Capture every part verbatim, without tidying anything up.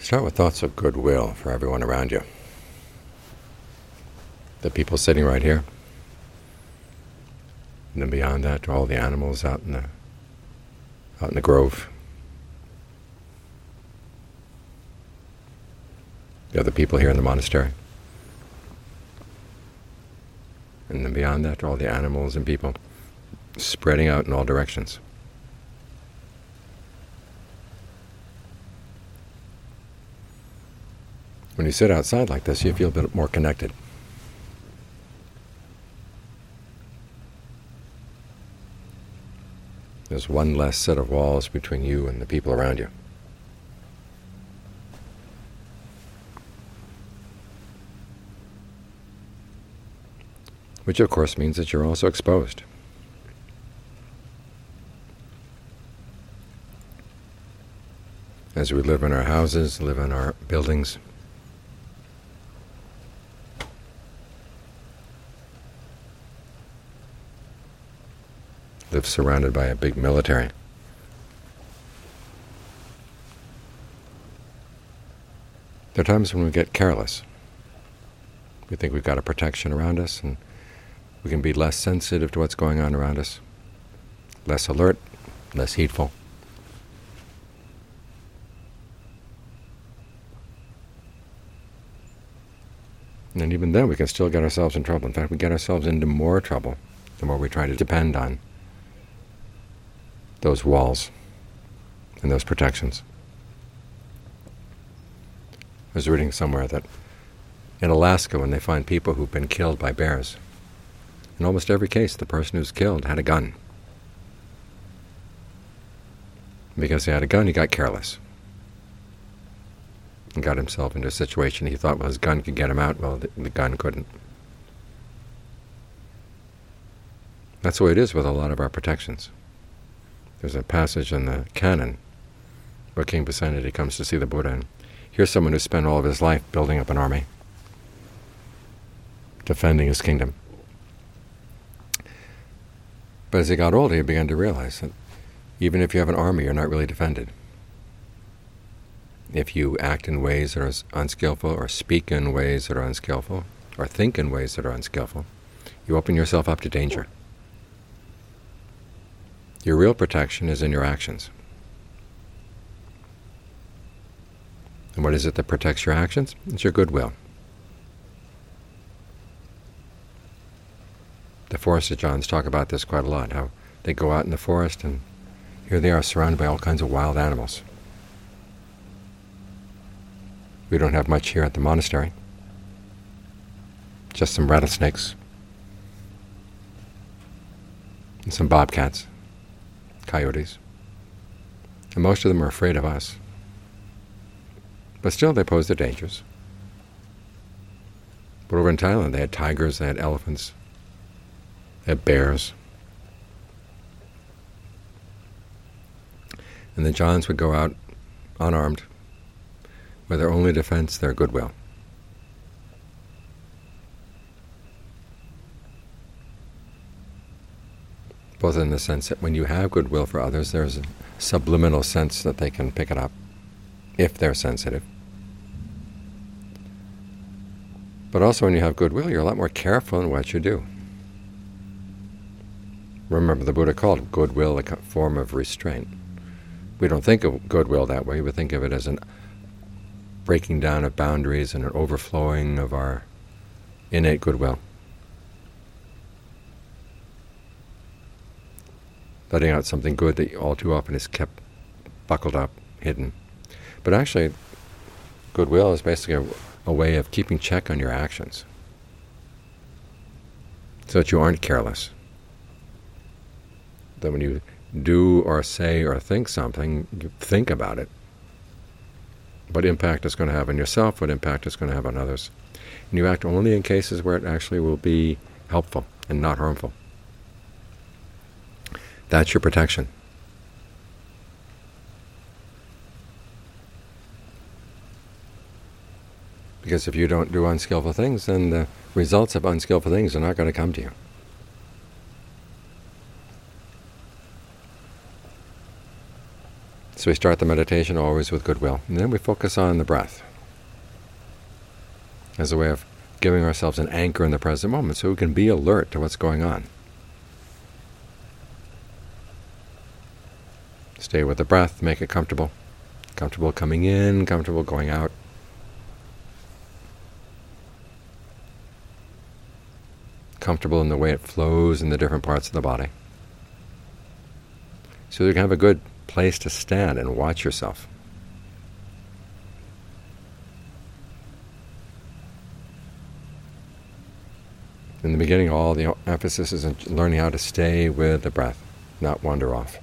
Start with thoughts of goodwill for everyone around you. The people sitting right here. And then beyond that, to all the animals out in the out in the grove. The other people here in the monastery. And then beyond that, to all the animals and people spreading out in all directions. When you sit outside like this, you feel a bit more connected. There's one less set of walls between you and the people around you. Which of course means that you're also exposed. As we live in our houses, live in our buildings, live surrounded by a big military. There are times when we get careless. We think we've got a protection around us, and we can be less sensitive to what's going on around us, less alert, less heedful. And even then we can still get ourselves in trouble. In fact, we get ourselves into more trouble the more we try to depend on those walls and those protections. I was reading somewhere that in Alaska, when they find people who've been killed by bears, in almost every case the person who's killed had a gun. Because he had a gun, he got careless and got himself into a situation he thought, well, his gun could get him out. Well, the, the gun couldn't. That's the way it is with a lot of our protections. There's a passage in the canon where King Pasenadi comes to see the Buddha, and here's someone who spent all of his life building up an army, defending his kingdom. But as he got older, he began to realize that even if you have an army, you're not really defended. If you act in ways that are unskillful, or speak in ways that are unskillful, or think in ways that are unskillful, you open yourself up to danger. Your real protection is in your actions. And what is it that protects your actions? It's your goodwill. The Forest Johns talk about this quite a lot, how they go out in the forest and here they are surrounded by all kinds of wild animals. We don't have much here at the monastery. Just some rattlesnakes and some bobcats, coyotes. And most of them are afraid of us. But still they pose their dangers. But over in Thailand they had tigers, they had elephants, they had bears. And the Johns would go out unarmed, with their only defense their goodwill. Both in the sense that when you have goodwill for others, there's a subliminal sense that they can pick it up, if they're sensitive. But also when you have goodwill, you're a lot more careful in what you do. Remember, the Buddha called goodwill a form of restraint. We don't think of goodwill that way. We think of it as an breaking down of boundaries and an overflowing of our innate goodwill. Letting out something good that all too often is kept buckled up, hidden. But actually, goodwill is basically a, a way of keeping check on your actions so that you aren't careless. That when you do or say or think something, you think about it. What impact it's going to have on yourself, what impact it's going to have on others. And you act only in cases where it actually will be helpful and not harmful. That's your protection. Because if you don't do unskillful things, then the results of unskillful things are not going to come to you. So we start the meditation always with goodwill, and then we focus on the breath as a way of giving ourselves an anchor in the present moment so we can be alert to what's going on. Stay with the breath, make it comfortable. Comfortable coming in, comfortable going out. Comfortable in the way it flows in the different parts of the body. So you can have a good place to stand and watch yourself. In the beginning, all the emphasis is on learning how to stay with the breath, not wander off.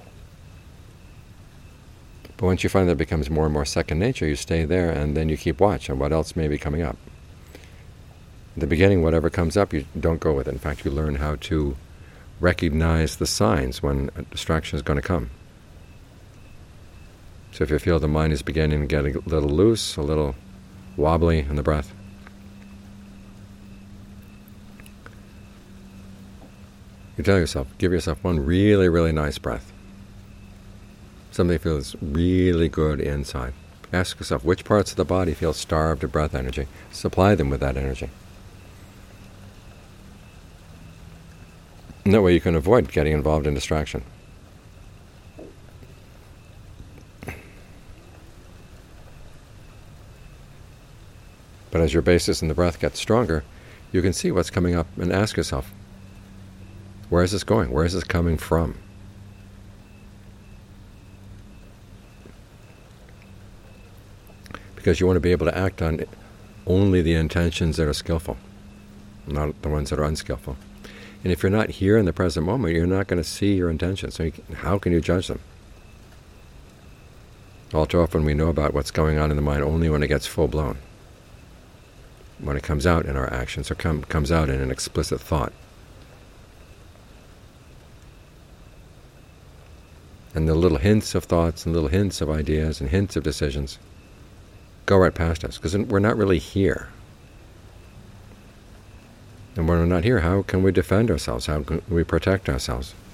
But once you find that it becomes more and more second nature, you stay there and then you keep watch on what else may be coming up. In the beginning, whatever comes up, you don't go with it. In fact, you learn how to recognize the signs when a distraction is going to come. So if you feel the mind is beginning to get a little loose, a little wobbly in the breath, you tell yourself, give yourself one really, really nice breath. Something feels really good inside. Ask yourself, which parts of the body feel starved of breath energy? Supply them with that energy. And that way you can avoid getting involved in distraction. But as your basis in the breath gets stronger, you can see what's coming up and ask yourself, where is this going? Where is this coming from? Because you want to be able to act on only the intentions that are skillful, not the ones that are unskillful. And if you're not here in the present moment, you're not going to see your intentions. So you can, how can you judge them? All too often we know about what's going on in the mind only when it gets full-blown, when it comes out in our actions or com- comes out in an explicit thought. And the little hints of thoughts and little hints of ideas and hints of decisions go right past us, because we're not really here. And when we're not here, how can we defend ourselves? How can we protect ourselves?